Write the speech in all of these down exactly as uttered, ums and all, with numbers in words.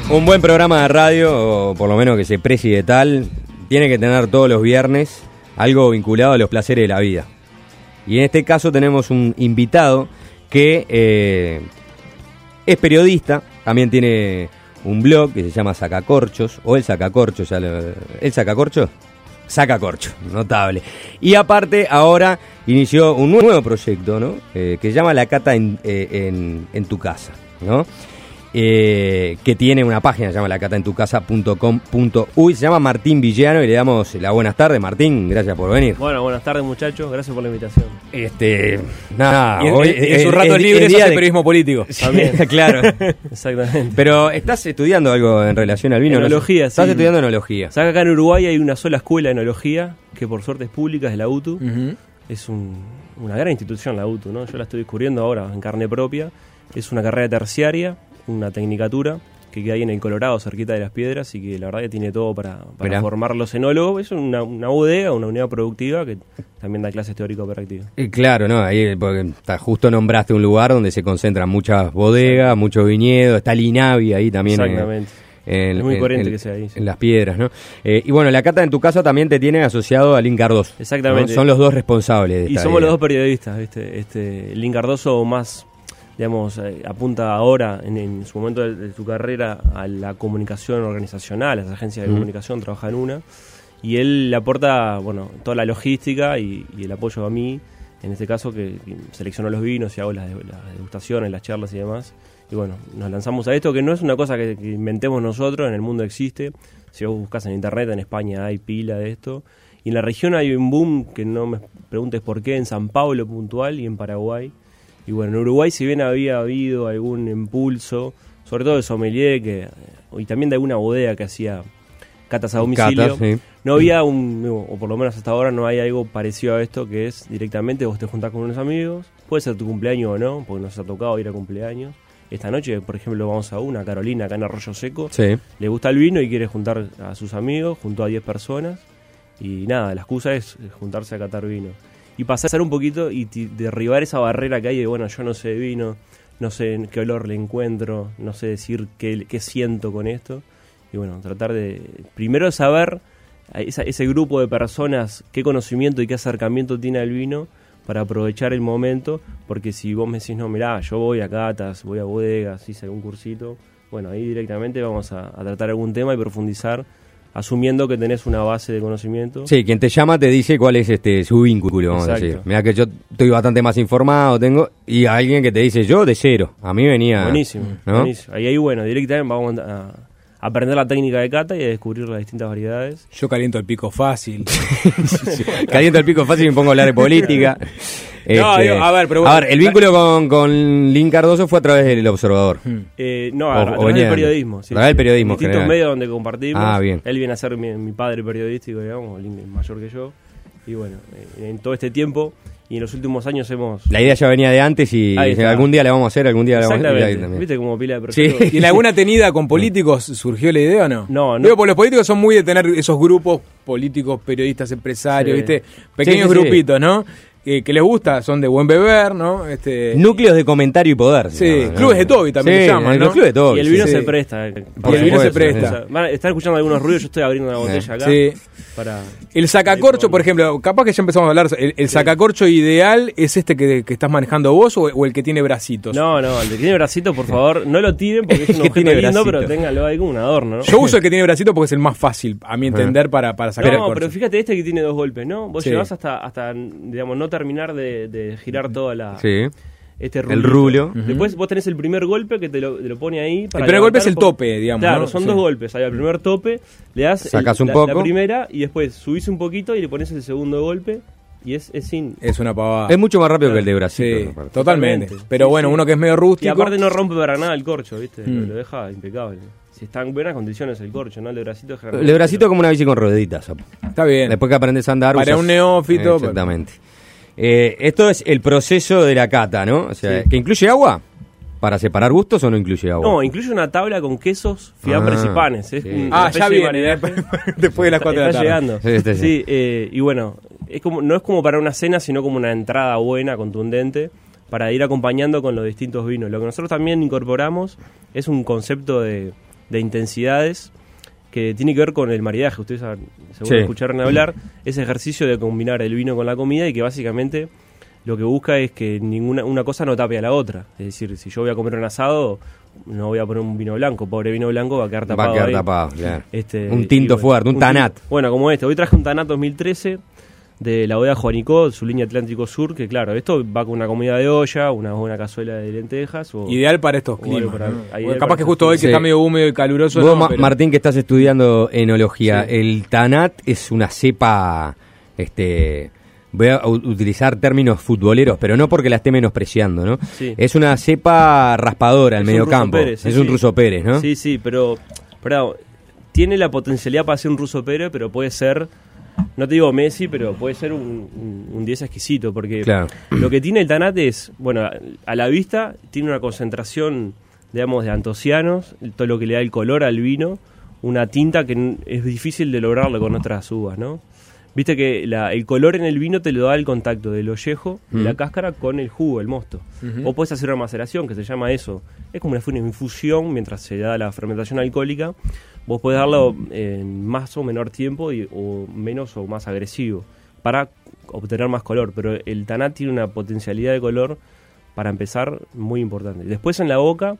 Un buen programa de radio, o por lo menos que se precie de tal, tiene que tener todos los viernes algo vinculado a los placeres de la vida. Y en este caso tenemos un invitado que eh, es periodista, también tiene un blog que se llama Sacacorchos, o El Sacacorchos, ya lo, ¿El Sacacorchos? Sacacorchos, notable. Y aparte ahora inició un nuevo proyecto, ¿no? Eh, que se llama La Cata en, eh, en, en tu casa, ¿no? Eh, que tiene una página, se llama la cata en tu casa punto com punto uy, se llama Martín Villano y le damos la buenas tardes. Martín, gracias por venir. Bueno, buenas tardes muchachos, gracias por la invitación. Este, nada, y en, hoy, en, en sus ratos libres hace de... periodismo político. También. Claro. Exactamente. Pero estás estudiando algo en relación al vino. Enología, ¿no? Estás sí. estudiando enología. Sabes que acá en Uruguay hay una sola escuela de enología, que por suerte es pública, es la U T U. Uh-huh. Es un, una gran institución la U T U, ¿no? Yo la estoy descubriendo ahora en carne propia. Es una carrera terciaria, una tecnicatura que queda ahí en el Colorado, cerquita de Las Piedras, y que la verdad que tiene todo para, para formar los enólogos. Es una, una bodega, una unidad productiva que también da clases teórico-prácticas. Y claro, no, ahí porque está, justo nombraste un lugar donde se concentran muchas bodegas, muchos viñedos, está el INAVI ahí también. Exactamente. En, es muy en, coherente en, que sea ahí. Sí. En Las Piedras, ¿no? Eh, y bueno, la cata en tu casa también te tiene asociado a Lynn Cardoso. Exactamente. ¿No? Son los dos responsables de esta Y somos idea. los dos periodistas, ¿viste? Este, Lynn Cardoso más, digamos, eh, apunta ahora, en, en su momento de, de su carrera, a la comunicación organizacional, a las agencias de mm. comunicación, trabaja en una. Y él le aporta, bueno, toda la logística y, y el apoyo a mí, en este caso, que, que selecciono los vinos y hago las, las degustaciones, las charlas y demás. Y bueno, nos lanzamos a esto, que no es una cosa que, que inventemos nosotros, en el mundo existe. Si vos buscas en internet, en España hay pila de esto. Y en la región hay un boom, que no me preguntes por qué, en San Pablo puntual y en Paraguay. Y bueno, en Uruguay, si bien había habido algún impulso, sobre todo de sommelier, que, y también de alguna bodega que hacía catas a domicilio, Catas, sí. no había un, o por lo menos hasta ahora no hay algo parecido a esto, que es directamente vos te juntás con unos amigos, puede ser tu cumpleaños o no, porque nos ha tocado ir a cumpleaños. Esta noche, por ejemplo, vamos a una, Carolina, acá en Arroyo Seco, sí. Le gusta el vino y quiere juntar a sus amigos, juntó a diez personas, y nada, la excusa es juntarse a catar vino. Y pasar un poquito y t- derribar esa barrera que hay de, bueno, yo no sé de vino, no sé qué olor le encuentro, no sé decir qué, qué siento con esto. Y bueno, tratar de, primero saber a esa, ese grupo de personas qué conocimiento y qué acercamiento tiene al vino, para aprovechar el momento, porque si vos me decís, no, mirá, yo voy a catas, voy a bodegas, hice algún cursito, bueno, ahí directamente vamos a, a tratar algún tema y profundizar, asumiendo que tenés una base de conocimiento. Sí, quien te llama te dice cuál es este su vínculo, vamos Exacto. a decir. Mirá que yo estoy bastante más informado, tengo, y alguien que te dice, yo de cero, a mí venía... Buenísimo, ¿no? buenísimo. Ahí, ahí, bueno, directamente vamos a... aprender la técnica de cata y a descubrir las distintas variedades. Yo caliento el pico fácil. Caliento el pico fácil y me pongo a hablar de política. Este, no, digo, a ver, pero a ver, el vínculo con, con Lynn Cardoso fue a través del Observador. Eh, no, O- a, a o través venía- del periodismo. Sí, a través del sí. periodismo Distintos general. medios donde compartimos. Ah, bien. Él viene a ser mi, mi padre periodístico, digamos, Lynn es mayor que yo. Y bueno, eh, en todo este tiempo y en los últimos años hemos... La idea ya venía de antes y Ahí está. algún día la vamos a hacer, algún día la vamos a Exactamente. hacer. ¿Viste como pila de Sí. proyectos? ¿Y en alguna tenida con políticos surgió la idea o no? No, no. Digo, porque los políticos son muy de tener esos grupos políticos, periodistas, empresarios, Sí. ¿viste? Pequeños Sí, sí, sí. grupitos, ¿no? Que, que les gusta, son de buen beber, ¿no? Este, Núcleos de comentario y poder. Sí, se llama, clubes de Toby también Sí, se llaman, ¿no? los clubes de Toby. Y el vino sí, se sí. presta. Por y el vino se supuesto, presta. O sea, van a estar escuchando algunos ruidos, yo estoy abriendo una botella acá. Sí. Para... El sacacorcho, por ejemplo, capaz que ya empezamos a hablar, el, el sacacorcho ideal es este que, que estás manejando vos o, o el que tiene bracitos. No, no, el que tiene bracito, por favor, no lo tiren porque es un Que objeto tiene lindo, bracito. pero ténganlo ahí como un adorno, ¿no? Yo uso el que tiene bracito porque es el más fácil, a mi entender, para, para sacar el No, corcho. pero fíjate este que tiene dos golpes, ¿no? Vos Sí. llegás hasta, hasta, digamos, no terminar de, de girar toda la... Sí. Este El rulito. rulo. Después vos tenés el primer golpe que te lo, te lo pone ahí. Para El primer golpe levantar es el un poco. tope, digamos, Claro, ¿no? son Sí. dos golpes. Ahí al primer tope le das Sacás el- un la, poco. la primera y después subís un poquito y le pones el segundo golpe y es, es sin... Es una pavada. Es mucho más rápido que el de Brasil. Sí, aparte. totalmente. Totalmente. Pero Sí, bueno, sí. uno que es medio Y rústico. aparte no rompe para nada el corcho, ¿viste? Mm. Lo, lo deja impecable. Si está en buenas condiciones el corcho, ¿no? El de bracito... El de bracito es como una bici con rueditas. Sapo. Está bien. Después que aprendes a andar... Para usas- un neófito, Eh, exactamente. Eh, esto es el proceso de la cata, ¿no? O sea, Sí. ¿que incluye agua? ¿Para separar gustos o no incluye agua? No, incluye una tabla con quesos, fiambres Ah, y panes. Es sí. un- Ah, una ya especie de viene. maridaje. Después de las cuatro de la Está tarde. llegando. Sí, sí, sí. Sí, eh, y bueno, es como, no es como para una cena, sino como una entrada buena, contundente, para ir acompañando con los distintos vinos. Lo que nosotros también incorporamos es un concepto de, de intensidades que tiene que ver con el maridaje. Ustedes saben, seguro Sí. escucharon hablar, ese ejercicio de combinar el vino con la comida y que básicamente lo que busca es que ninguna una cosa no tape a la otra. Es decir, si yo voy a comer un asado, no voy a poner un vino blanco, pobre vino blanco va a quedar tapado. Va a quedar ahí. tapado, claro. Este, Un tinto y, fuerte, un tin- Tanat. Bueno, como este. Hoy traje un Tanat dos mil trece de la bodega Juanico, su línea Atlántico Sur, que claro, esto va con una comida de olla, una buena cazuela de lentejas. O, Ideal para estos o climas. algo para- ¿no? ideal Bueno, para capaz que estos justo hoy que Sí. está medio húmedo y caluroso. Vos, no, Ma- pero- Martín, que estás estudiando enología, Sí. el Tanat es una cepa, este, voy a u- utilizar términos futboleros, pero no porque la esté menospreciando, ¿no? Sí. Es una cepa raspadora al Es un medio Russo campo. Pérez, sí, es un sí. Russo Pérez, ¿no? Sí, sí, pero, pero tiene la potencialidad para ser un Russo Pérez, pero puede ser, no te digo Messi, pero puede ser un, un, un diez exquisito, porque Claro. lo que tiene el Tanat es, bueno, a, a la vista tiene una concentración, digamos, de antocianos, todo lo que le da el color al vino, una tinta que n- es difícil de lograrlo con otras uvas, ¿no? Viste que la, el color en el vino te lo da el contacto del ollejo, de Mm. la cáscara, con el jugo, el mosto. Ujú. O puedes hacer una maceración, que se llama eso. Es como una, una infusión mientras se da la fermentación alcohólica. Vos podés darlo en más o menor tiempo y, o menos o más agresivo para obtener más color. Pero el Tanat tiene una potencialidad de color, para empezar, muy importante. Después en la boca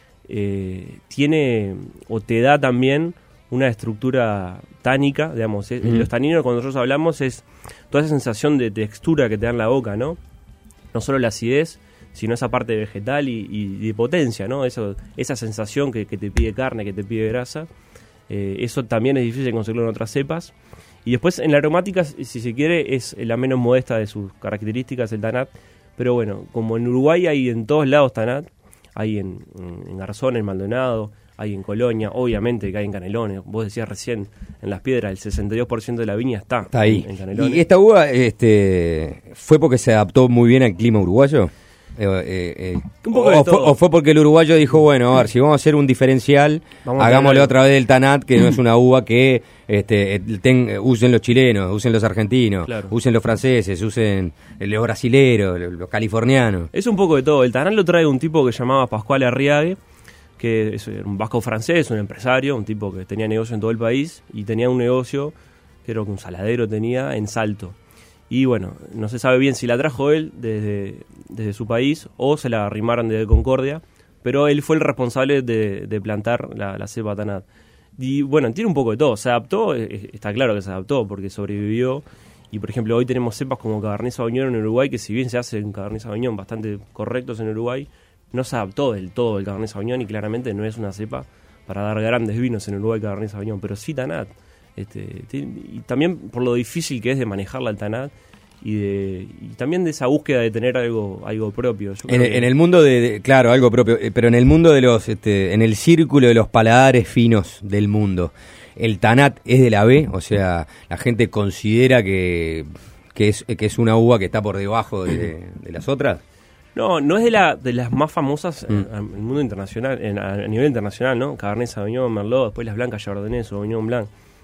eh, tiene o te da también una estructura tánica, digamos. eh, Mm. Los taninos, cuando nosotros hablamos, es toda esa sensación de textura que te da en la boca, ¿no? No solo la acidez, sino esa parte vegetal y, y de potencia, ¿no? Eso, esa sensación que, que te pide carne, que te pide grasa. Eh, eso también es difícil de conseguirlo en otras cepas. Y después en la aromática, si se quiere, es la menos modesta de sus características, el Tanat. Pero bueno, como en Uruguay hay en todos lados Tanat, hay en, en Garzón, en Maldonado, hay en Colonia, obviamente que hay en Canelones. Vos decías recién, en Las Piedras, el sesenta y dos por ciento de la viña está, Está ahí. en, en Canelones. ¿Y esta uva este, fue porque se adaptó muy bien al clima uruguayo? Eh, eh, eh, Un poco o, de fue, todo. o fue porque el uruguayo dijo, bueno, a ver, si vamos a hacer un diferencial, Vamos a hagámosle tener- otra vez del Tanat, que no es una uva que este, eh, ten- usen los chilenos, usen los argentinos, Claro. usen los franceses, usen los brasileros, los, los californianos. Es un poco de todo. El Tanat lo trae un tipo que se llamaba Pascual Arriague, que es un vasco francés, un empresario, un tipo que tenía negocio en todo el país y tenía un negocio, creo que un saladero tenía, en Salto. Y bueno, no se sabe bien si la trajo él desde, desde su país o se la arrimaron desde Concordia, pero él fue el responsable de, de plantar la, la cepa Tanat. Y bueno, tiene un poco de todo. Se adaptó, eh, está claro que se adaptó porque sobrevivió. Y por ejemplo, hoy tenemos cepas como Cabernet Sauvignon en Uruguay, que si bien se hace un Cabernet Sauvignon bastante correctos en Uruguay, no se adaptó del todo el Cabernet Sauvignon y claramente no es una cepa para dar grandes vinos en Uruguay Cabernet Sauvignon, pero sí Tanat. Este, tiene- y también por lo difícil que es de manejarla el Tanat y, de, y también de esa búsqueda de tener algo algo propio. Yo En, creo que- en el mundo de, de- claro, algo propio, eh, pero en el mundo de los, este, en el círculo de los paladares finos del mundo, el Tanat es de la B, o sea, la gente considera que, que, es, que es una uva que está por debajo de, de las otras. No, no es de, la, de las más famosas en, Mm. en el mundo internacional, en- a, a nivel internacional, ¿no? Cabernet Sauvignon, Merlot, después las blancas Chardonnay, Sauvignon Blanc.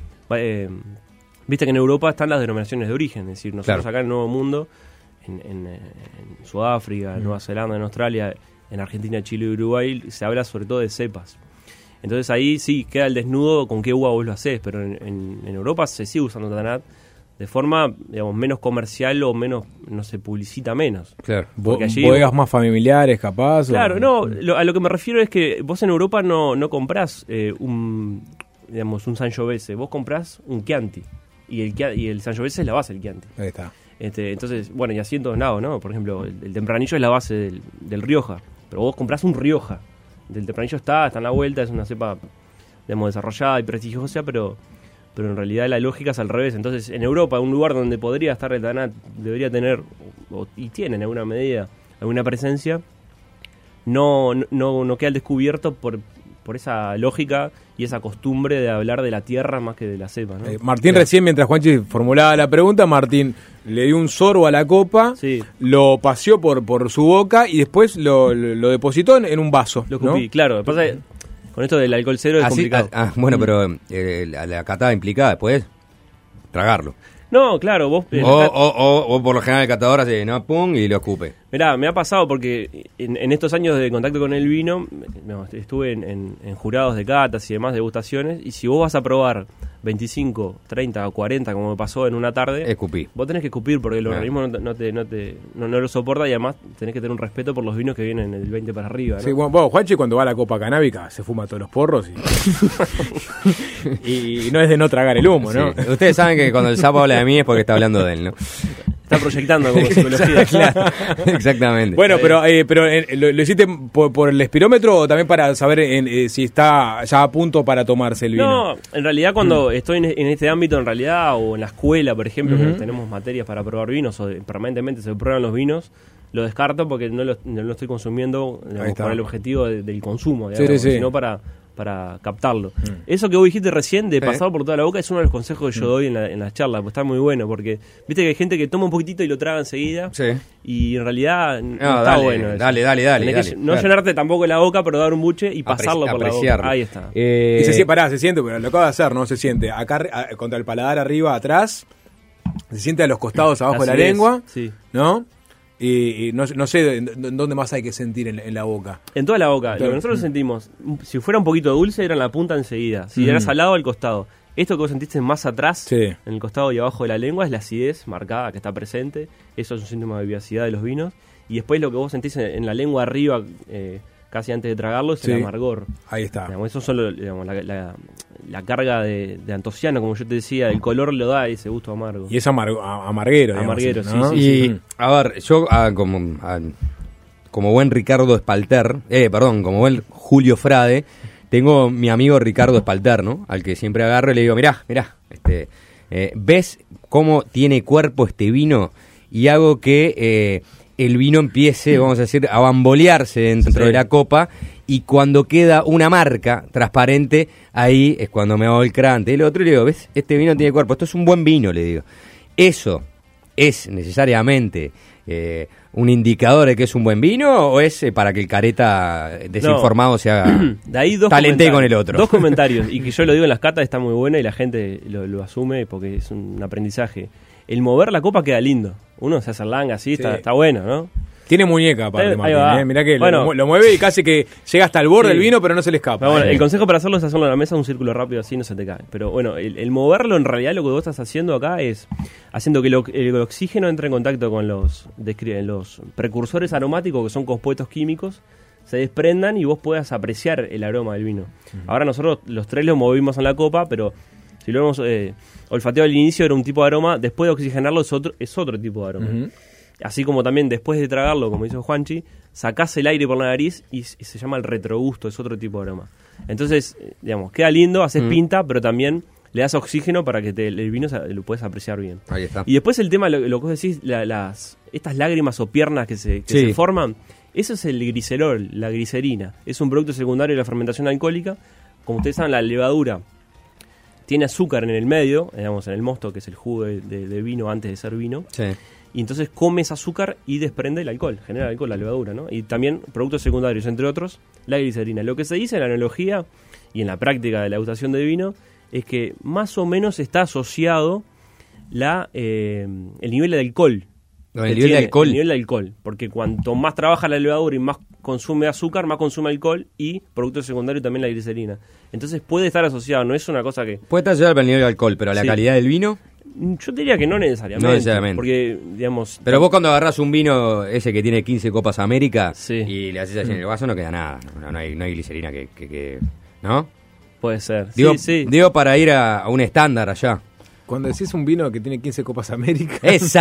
Eh, Viste que en Europa están las denominaciones de origen, es decir, nosotros Claro. acá en el Nuevo Mundo, en, en, eh, en Sudáfrica, en Nueva Zelanda, en Australia, en Argentina, Chile y Uruguay, se habla sobre todo de cepas. Entonces ahí sí queda el desnudo con qué uva vos lo hacés, pero en, en, en Europa se sigue usando Tanat de forma, digamos, menos comercial o menos, no se publicita menos. Claro. Bo- Porque allí- bodegas más familiares, capaz. o- Claro, no, lo- a lo que me refiero es que vos en Europa no, no comprás eh, un, digamos, un Sangiovese, vos comprás un Chianti. Y el, Chia- y el Sangiovese es la base del Chianti. Ahí está. Este, entonces, bueno, y así en todos lados, ¿no? Por ejemplo, el, el Tempranillo es la base del, del Rioja, pero vos comprás un Rioja. Del Tempranillo está, está en la vuelta, es una cepa, digamos, desarrollada y prestigiosa, pero, pero en realidad la lógica es al revés. Entonces, en Europa, un lugar donde podría estar el Tanat, debería tener, o- y tiene en alguna medida, alguna presencia, no, no, no queda al descubierto por, por esa lógica y esa costumbre de hablar de la tierra más que de la cepa, ¿no? Eh, Martín recién, mientras Juanchi formulaba la pregunta, Martín le dio un sorbo a la copa, Sí. lo paseó por, por su boca y después lo, lo, lo depositó en, en un vaso. Lo ¿no? escupí, claro. Lo que pasa es que con esto del alcohol cero es Así- complicado. ah, ah, bueno, pero eh, la, la catada implicada después, tragarlo. No, claro, vos... O, o, o, o por lo general el catador hace, no, pum, y lo escupe. Mirá, me ha pasado porque en, en estos años de contacto con el vino, no, estuve en, en, en jurados de catas y demás degustaciones, y si vos vas a probar veinticinco, treinta o cuarenta, como me pasó en una tarde, escupí. Vos tenés que escupir porque el organismo no, te, no, te, no, te, no, no lo soporta, y además tenés que tener un respeto por los vinos que vienen del veinte para arriba, ¿no? Sí, bueno, bueno, Juanchi cuando va a la copa canábica se fuma todos los porros y, y no es de no tragar el humo, ¿no? Sí. Ustedes saben que cuando el sapo habla de mí es porque está hablando de él, ¿no? Está proyectando como psicología. Claro, exactamente. Bueno, pero eh, pero eh, ¿lo, ¿lo hiciste por, por el espirómetro o también para saber en, eh, si está ya a punto para tomarse el vino? No, en realidad cuando mm. estoy en, en este ámbito, en realidad, o en la escuela, por ejemplo, uh-huh. que tenemos materias para probar vinos, o de, permanentemente se prueban los vinos, lo descarto porque no lo, no lo estoy consumiendo, digamos, con el objetivo de, del consumo, digamos, sí, sí, sí. sino para... para captarlo. Mm. Eso que vos dijiste recién de pasado ¿Eh? por toda la boca es uno de los consejos que yo mm. doy en, la, en las charlas, pues está muy bueno, porque viste que hay gente que toma un poquitito y lo traga enseguida, sí. y en realidad no, no está dale, bueno eso. Dale, dale, dale. Tenés dale que no claro. llenarte tampoco la boca, pero dar un buche y pasarlo Apreci- por apreciarlo. la boca. Ahí está. Eh... Y se siente, pará, se siente, pero lo acaba de hacer, ¿no? Se siente acá a, contra el paladar arriba, atrás, se siente a los costados abajo Así de la es. lengua, sí. ¿no? Y, y no, no sé dónde más hay que sentir en, en la boca. En toda la boca. Entonces, lo que nosotros sentimos, si fuera un poquito dulce, era en la punta enseguida. Si mm. era salado, al costado. Esto que vos sentiste más atrás, sí. en el costado y abajo de la lengua, es la acidez marcada que está presente. Eso es un síntoma de vivacidad de los vinos. Y después lo que vos sentís en, en la lengua arriba, eh, casi antes de tragarlo, es sí. el amargor. Ahí está. Digamos, eso solo, digamos, la, la, la carga de, de antociano, como yo te decía, el color lo da ese gusto amargo. Y es amar- amarguero. Amarguero, digamos, sí, ¿no? sí, y, sí. a ver, yo ah, como, ah, como buen Ricardo Espalter, eh, perdón, como buen Julio Frade, tengo mi amigo Ricardo Espalter, ¿no? Al que siempre agarro y le digo, mirá, mirá, este, eh, ¿ves cómo tiene cuerpo este vino? Y hago que... Eh, el vino empiece, vamos a decir, a bambolearse dentro sí. de la copa, y cuando queda una marca transparente, ahí es cuando me hago el crante. Y el otro le digo, ¿ves? Este vino tiene cuerpo, esto es un buen vino, le digo. ¿Eso es necesariamente eh, un indicador de que es un buen vino, o es eh, para que el careta desinformado no. se haga de ahí dos talente con el otro? Dos comentarios, y que yo lo digo en las catas, está muy buena y la gente lo, lo asume porque es un aprendizaje. El mover la copa queda lindo. Uno se hace langa así, sí. está, está bueno, ¿no? Tiene muñeca aparte, Martín, ¿eh? Mirá que bueno, lo, lo mueve y casi que llega hasta el borde sí. del vino, pero no se le escapa. Pero bueno, ¿eh? El consejo para hacerlo es hacerlo en la mesa, un círculo rápido así, no se te cae. Pero bueno, el, el moverlo en realidad lo que vos estás haciendo acá es haciendo que lo, el oxígeno entre en contacto con los, los precursores aromáticos, que son compuestos químicos, se desprendan y vos puedas apreciar el aroma del vino. Uh-huh. Ahora nosotros los tres lo movimos en la copa, pero si lo hemos eh, olfateado al inicio era un tipo de aroma, después de oxigenarlo es otro, es otro tipo de aroma. Uh-huh. Así como también después de tragarlo, como hizo Juanchi, sacás el aire por la nariz y, y se llama el retrogusto, es otro tipo de aroma. Entonces, digamos, queda lindo, haces uh-huh. pinta, pero también le das oxígeno para que te, el vino se, lo puedes apreciar bien. Ahí está. Y después el tema, lo, lo que vos decís, la, las, estas lágrimas o piernas que, se, que sí. se forman, eso es el glicerol, la glicerina. Es un producto secundario de la fermentación alcohólica. Como ustedes saben, la levadura tiene azúcar en el medio, digamos, en el mosto, que es el jugo de, de, de vino antes de ser vino. Sí. Y entonces come ese azúcar y desprende el alcohol, genera alcohol, la levadura, ¿no? Y también productos secundarios, entre otros, la glicerina. Lo que se dice en la analogía y en la práctica de la degustación de vino es que más o menos está asociado la eh, el nivel de alcohol. No, el nivel de alcohol. El nivel de alcohol, porque cuanto más trabaja la levadura y más consume azúcar, más consume alcohol y productos secundarios también la glicerina. Entonces puede estar asociado, no es una cosa que... Puede estar asociado al nivel de alcohol, pero a la sí. calidad del vino... Yo diría que no necesariamente. No necesariamente. Porque, digamos... Pero vos cuando agarrás un vino ese que tiene quince Copas América sí. y le haces así en el vaso, no queda nada. No, no, hay, no hay glicerina que, que, que... ¿No? Puede ser. Digo, sí, sí. digo para ir a, a un estándar allá. Cuando decís un vino que tiene quince Copas América...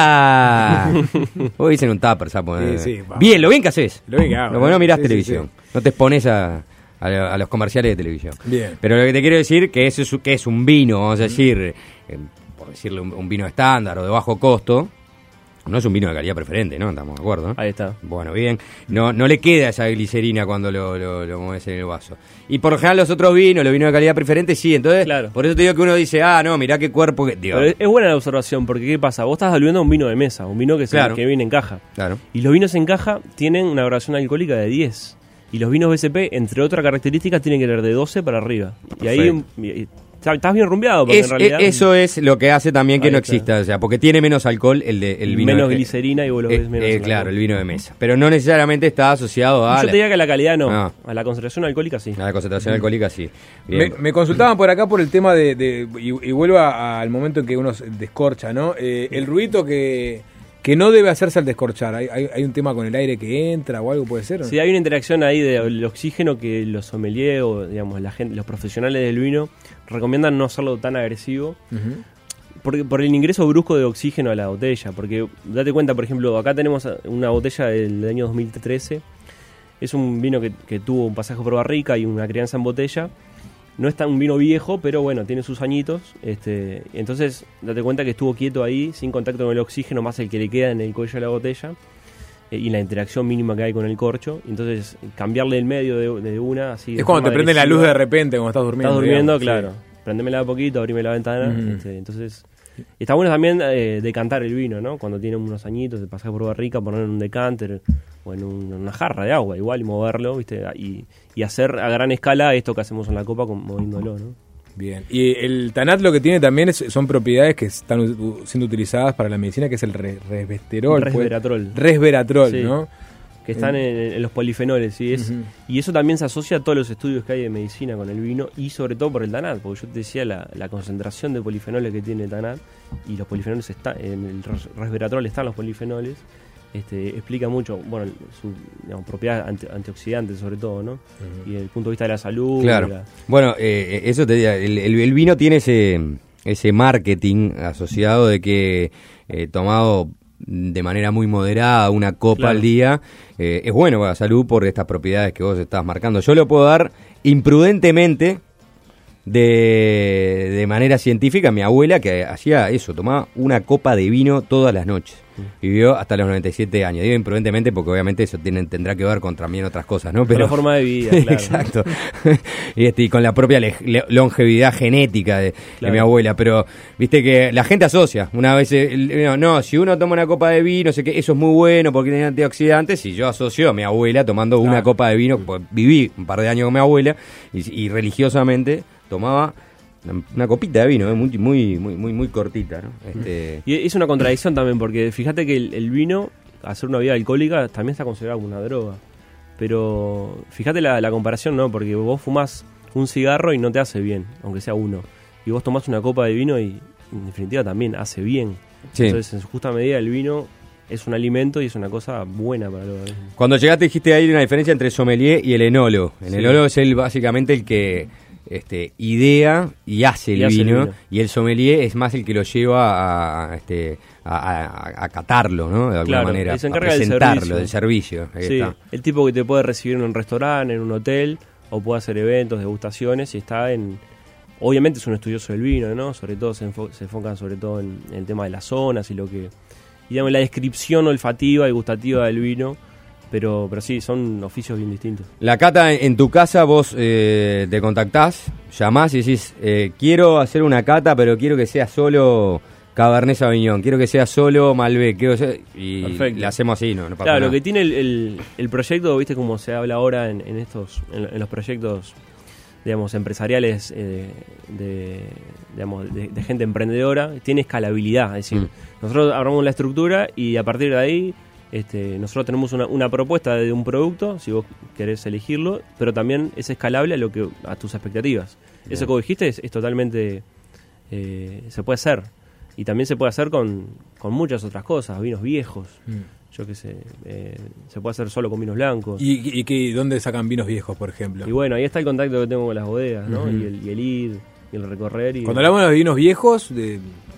¡Esa! Vos dicen un tupper, sapo. Sí, sí, bien, lo bien que haces. Lo bien que hago. Lo bueno, mirás sí, televisión. Sí, sí. No te expones a, a, a los comerciales de televisión. Bien. Pero lo que te quiero decir que eso es, que es un vino, vamos a decir... Eh, por decirle un, un vino estándar o de bajo costo, no es un vino de calidad preferente, ¿no? Estamos de acuerdo, ¿no? Ahí está. Bueno, bien. No no le queda esa glicerina cuando lo, lo, lo mueves en el vaso. Y por lo general los otros vinos, los vinos de calidad preferente, sí. Entonces, claro. por eso te digo que uno dice, ah, no, mirá qué cuerpo que... Digo, Pero es, es buena la observación, porque ¿qué pasa? Vos estás volviendo a un vino de mesa, un vino que, se, claro. que viene en caja. Claro. Y los vinos en caja tienen una graduación alcohólica de diez. Y los vinos B C P, entre otras características, tienen que ser de doce para arriba. Y ahí... Y, estás bien rumbeado, porque es, en realidad... Eso es lo que hace también que Ahí no está. exista, o sea, porque tiene menos alcohol el, de, el vino. Menos de, glicerina y vos lo ves eh, menos. Eh, claro, el vino de mesa. Pero no necesariamente está asociado a... Yo la, te diría que la calidad no, no. a la concentración alcohólica sí. A la concentración mm. alcohólica sí. Me, me consultaban por acá por el tema de... de y, y vuelvo al momento en que uno se descorcha, ¿no? Eh, el ruido que... que no debe hacerse al descorchar. ¿Hay, hay, hay un tema con el aire que entra o algo puede ser? ¿O no? Sí, hay una interacción ahí del oxígeno que los sommeliers o digamos la gente, los profesionales del vino recomiendan no hacerlo tan agresivo. Uh-huh. Porque, por el ingreso brusco de oxígeno a la botella. Porque date cuenta, por ejemplo, acá tenemos una botella del año dos mil trece. Es un vino que, que tuvo un pasaje por barrica y una crianza en botella. No es tan un vino viejo, pero bueno, tiene sus añitos. Este, entonces, date cuenta que estuvo quieto ahí, sin contacto con el oxígeno, más el que le queda en el cuello de la botella, eh, y la interacción mínima que hay con el corcho. Entonces, cambiarle el medio de, de una, así. Es cuando te prende la luz de repente, cuando estás durmiendo. Estás durmiendo, digamos, claro. Sí. Prendemela de poquito, abrime la ventana. Mm. Este, entonces, está bueno también eh, decantar el vino, ¿no? Cuando tiene unos añitos, de pasar por barrica, ponerlo en un decanter o en un, una jarra de agua, igual, y moverlo, ¿viste? Y, y hacer a gran escala esto que hacemos en la copa, con, moviéndolo, ¿no? Bien. Y el Tanat lo que tiene también es, son propiedades que están u, siendo utilizadas para la medicina, que es el re, resveratrol. Resveratrol. Resveratrol, sí. ¿no? Que están en, en los polifenoles, ¿sí? Es, uh-huh. Y eso también se asocia a todos los estudios que hay de medicina con el vino y sobre todo por el Tanat, porque yo te decía la, la concentración de polifenoles que tiene el Tanat, y los polifenoles están, en el resveratrol están los polifenoles. Este, explica mucho, bueno, su digamos, propiedad anti, antioxidante sobre todo, ¿no? Uh-huh. Y el punto de vista de la salud. Claro. La... Bueno, eh, eso te diría, el, el, el vino tiene ese, ese marketing asociado de que eh, tomado de manera muy moderada, una copa claro. al día, eh, es bueno para la salud por estas propiedades que vos estás marcando. Yo lo puedo dar imprudentemente, de, de manera científica, mi abuela, que hacía eso, tomaba una copa de vino todas las noches. Vivió hasta los noventa y siete años. Digo imprudentemente porque obviamente eso tiene, tendrá que ver con también otras cosas, ¿no? Pero con la forma de vida, claro. Exacto. y, este, y con la propia le, le, longevidad genética de, claro. de mi abuela. Pero, viste que la gente asocia. Una vez, no, no, si uno toma una copa de vino, sé que eso es muy bueno porque tiene antioxidantes. Y yo asocio a mi abuela tomando claro. una copa de vino. Pues viví un par de años con mi abuela y, y religiosamente tomaba una copita de vino, ¿eh? muy, muy, muy, muy, muy cortita, ¿no? Este... Y es una contradicción también, porque fíjate que el, el vino, hacer una bebida alcohólica, también está considerado como una droga. Pero fíjate la, la comparación, ¿no? Porque vos fumás un cigarro y no te hace bien, aunque sea uno. Y vos tomás una copa de vino y, en definitiva, también hace bien. Sí. Entonces, en su justa medida, el vino es un alimento y es una cosa buena para el organismo. Cuando llegaste dijiste ahí una diferencia entre el sommelier y el enólogo. El sí. enólogo es el, básicamente el que... Este, idea y hace el, y hace vino, el vino y el sommelier es más el que lo lleva a, este, a, a, a catarlo, ¿no? De alguna claro, manera, se a del presentarlo, servicio. del servicio. Ahí sí, está. El tipo que te puede recibir en un restaurante, en un hotel, o puede hacer eventos, degustaciones, y está en... Obviamente es un estudioso del vino, ¿no? Sobre todo se, enfo- se enfocan sobre todo en, en el tema de las zonas y lo que... Digamos, la descripción olfativa y gustativa del vino. Pero, pero sí, son oficios bien distintos. La cata en, en tu casa, vos eh, te contactás, llamás y decís, eh, quiero hacer una cata, pero quiero que sea solo Cabernet Sauvignon, quiero que sea solo Malbec, quiero que sea... y perfecto. Le hacemos así, no, no pasa claro, nada. Lo que tiene el, el, el proyecto, viste como se habla ahora en, en estos en, en los proyectos, digamos, empresariales eh, de, digamos, de, de gente emprendedora, tiene escalabilidad, es decir, mm. nosotros armamos la estructura y a partir de ahí... Este, nosotros tenemos una, una propuesta de un producto, si vos querés elegirlo, pero también es escalable a lo que a tus expectativas. Bien. Eso que vos dijiste es, es totalmente... Eh, se puede hacer. Y también se puede hacer con, con muchas otras cosas, vinos viejos. Mm. Yo qué sé, eh, se puede hacer solo con vinos blancos. ¿Y, y qué, dónde sacan vinos viejos, por ejemplo? Y bueno, ahí está el contacto que tengo con las bodegas, ¿no? Uh-huh. Y, el, y el ir, y el recorrer. Y Cuando hablamos de vinos viejos... de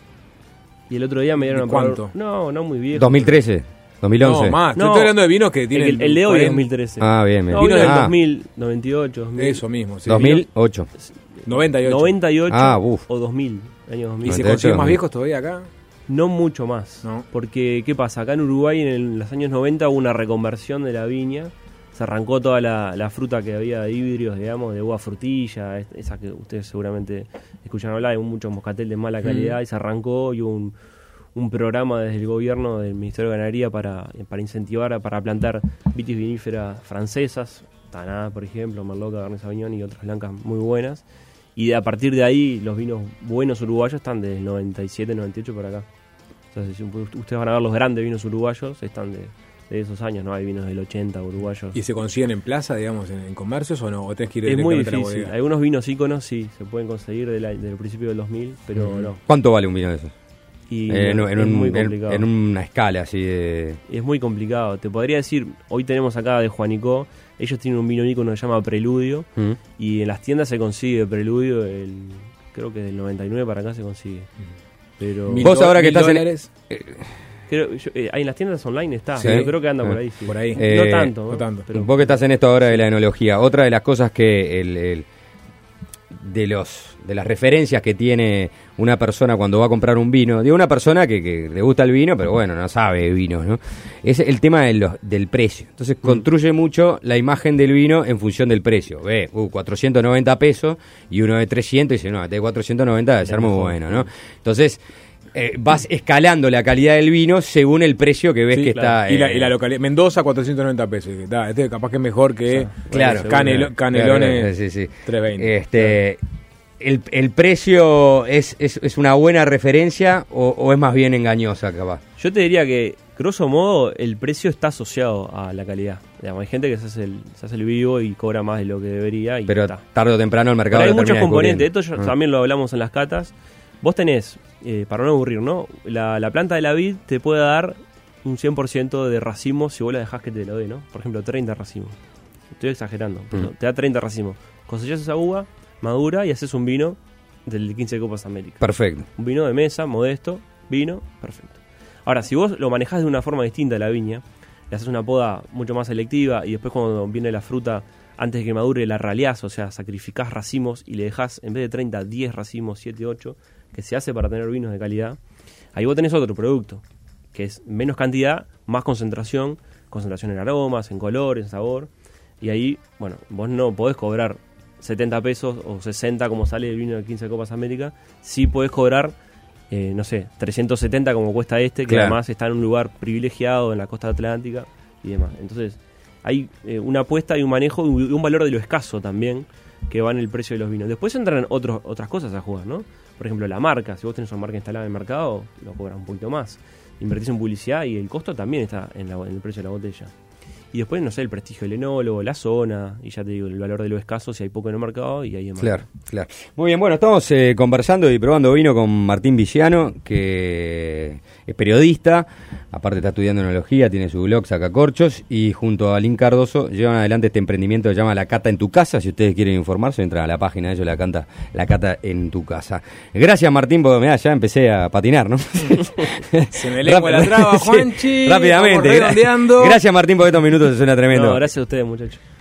Y el otro día me dieron ¿De a probar... cuánto? No, no muy viejo. dos mil trece. dos mil once. No, más. No, Yo estoy hablando de vinos que tienen... El, el de hoy es dos mil trece. Ah, bien, bien. No, vino del ah. dos mil, noventa y ocho, dos mil. Eso mismo, sí. dos mil ocho. noventa y ocho. noventa y ocho ah, uf. o dos mil, año dos mil. ¿Y se consiguen más viejos todavía acá? No mucho más. No. Porque, ¿qué pasa? Acá en Uruguay, en, el, en los años noventa, hubo una reconversión de la viña. Se arrancó toda la, la fruta que había de híbridos, digamos, de uva frutilla, esa que ustedes seguramente escuchan hablar, hay mucho moscatel de mala calidad, mm. y se arrancó y hubo un... un programa desde el gobierno del Ministerio de Ganadería para, para incentivar, para plantar vitis viníferas francesas, Tanat, por ejemplo, Merlot, Cabernet Sauvignon y otras blancas muy buenas. Y a partir de ahí, los vinos buenos uruguayos están del noventa y siete, noventa y ocho para acá. O sea, si ustedes van a ver los grandes vinos uruguayos, están de, de esos años, ¿no? Hay vinos del ochenta uruguayos. ¿Y se consiguen en plaza, digamos, en, en comercios o no? ¿O tenés que ir es muy difícil. A la bodega? Algunos vinos íconos sí, se pueden conseguir de la, del principio del dos mil, pero mm. no. ¿Cuánto vale un vino de esos? Y eh, en, es en, un, muy complicado. En, en una escala así de... Es muy complicado. Te podría decir, hoy tenemos acá de Juanicó, ellos tienen un vino ícono que se llama Preludio, mm. y en las tiendas se consigue Preludio, el, creo que del noventa y nueve para acá se consigue. Pero vos ahora que estás dólares? en... Creo, yo, eh, en las tiendas online está, ¿Sí? pero creo que anda ah. por ahí. Sí. Por ahí. Eh, no tanto. No tanto. Pero... Vos que estás en esto ahora de la enología, otra de las cosas que el, el de los de las referencias que tiene una persona cuando va a comprar un vino, digo una persona que, que le gusta el vino, pero bueno, no sabe de vinos, ¿no? Es el tema de los, del precio. Entonces mm. construye mucho la imagen del vino en función del precio. Ve, uh, cuatrocientos noventa pesos y uno de trescientos y dice, no, este de cuatrocientos noventa debe ser muy bueno, ¿no? Entonces... Eh, vas escalando la calidad del vino según el precio que ves sí, que claro. está... Y, eh, la, y la localidad, Mendoza, cuatrocientos noventa pesos. Da, este capaz que es mejor que... O sea, claro. Canelo, canelones, claro, sí, sí. trescientos veinte. Este, claro. el, ¿El precio es, es, es una buena referencia o, o es más bien engañosa, capaz? Yo te diría que, grosso modo, el precio está asociado a la calidad. Digamos, hay gente que se hace, el, se hace el vivo y cobra más de lo que debería. Y Pero está. tarde o temprano el mercado... Pero hay muchos componentes. Esto yo, ah. también lo hablamos en las catas. Vos tenés, eh, para no aburrir, ¿no? La, la planta de la vid te puede dar un cien por ciento de racimos si vos la dejás que te lo dé, ¿no? Por ejemplo, treinta racimos. Estoy exagerando. Mm. Te da treinta racimos. Cosechás esa uva, madura y haces un vino del quince Copas América. Perfecto. Un vino de mesa, modesto, vino, perfecto. Ahora, si vos lo manejás de una forma distinta a la viña, le haces una poda mucho más selectiva y después cuando viene la fruta, antes de que madure, la raleás, o sea, sacrificás racimos y le dejás, en vez de treinta, diez racimos, siete, ocho, que se hace para tener vinos de calidad, ahí vos tenés otro producto, que es menos cantidad, más concentración, concentración en aromas, en color, en sabor, y ahí, bueno, vos no podés cobrar setenta pesos o sesenta como sale el vino de quince Copas América, sí podés cobrar, eh, no sé, trescientos setenta como cuesta este, que claro. además está en un lugar privilegiado en la costa atlántica y demás. Entonces, hay eh, una apuesta y un manejo y un valor de lo escaso también que va en el precio de los vinos. Después entran otros, otras cosas a jugar, ¿no? Por ejemplo, la marca. Si vos tenés una marca instalada en el mercado, lo cobras un poquito más. Invertís en publicidad y el costo también está en, la, en el precio de la botella. Y después, no sé, el prestigio del enólogo, la zona, y ya te digo, el valor de lo escaso, si hay poco en el mercado y ahí en Claro, claro. Muy bien, bueno, estamos eh, conversando y probando vino con Martín Villano, que es periodista, aparte está estudiando enología, tiene su blog, saca corchos, y junto a Lin Cardoso llevan adelante este emprendimiento que se llama La Cata en tu Casa. Si ustedes quieren informarse, entran a la página de ellos, La Cata, La Cata en tu Casa. Gracias, Martín, porque mirá, ya empecé a patinar, ¿no? Se me lengua la traba, Juanchi. Sí, rápidamente. Gracias, Martín, porque estos minutos se suena tremendo. No, gracias a ustedes, muchachos.